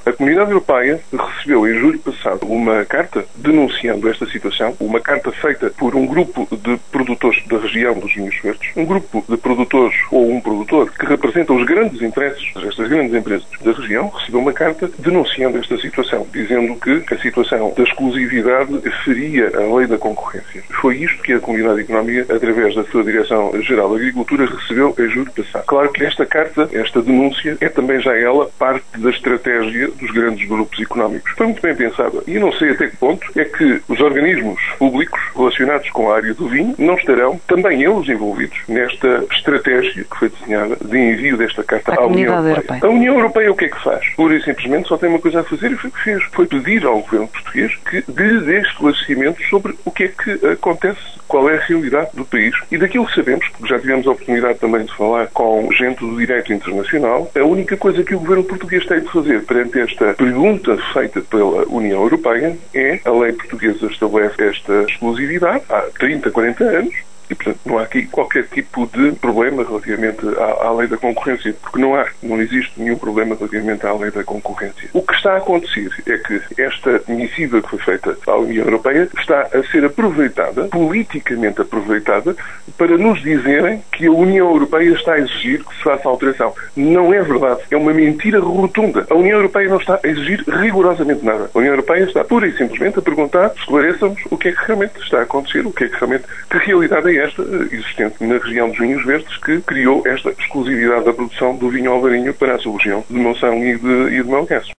A Comunidade Europeia recebeu em julho passado uma carta denunciando esta situação, uma carta feita por um grupo de produtores da região dos vinhos verdes, um grupo de produtores ou um produtor que representa os grandes interesses destas grandes empresas da região, recebeu uma carta denunciando esta situação, dizendo que a situação da exclusividade feria a lei da concorrência. Foi isto que a Comunidade Económica, através da sua Direção-Geral da Agricultura, recebeu em julho passado. Claro que esta carta, esta denúncia, é também já ela parte da estratégia dos grandes grupos económicos. Foi muito bem pensada. E não sei até que ponto é que os organismos públicos relacionados com a área do vinho não estarão também eles envolvidos nesta estratégia que foi desenhada de envio desta carta à União Europeia. A União Europeia o que é que faz? Pura e simplesmente só tem uma coisa a fazer e foi o que fez. Foi pedir ao governo português que lhe dê esclarecimentos sobre o que é que acontece, qual é a realidade do país. E daquilo que sabemos, porque já tivemos a oportunidade também de falar com gente do direito internacional, a única coisa que o governo português tem de fazer perante esta pergunta feita pela União Europeia é a lei portuguesa estabelece esta exclusividade há 30, 40 anos. E, portanto, não há aqui qualquer tipo de problema relativamente à lei da concorrência, porque não existe nenhum problema relativamente à lei da concorrência. O que está a acontecer é que esta missiva que foi feita à União Europeia está a ser aproveitada, politicamente aproveitada, para nos dizerem que a União Europeia está a exigir que se faça alteração. Não é verdade. É uma mentira rotunda. A União Europeia não está a exigir rigorosamente nada. A União Europeia está pura e simplesmente a perguntar, esclareçam-nos o que é que realmente está a acontecer, o que é que realmente, que realidade é esta existente na região dos vinhos verdes que criou esta exclusividade da produção do vinho alvarinho para a sua região de Monção e de Melgaço.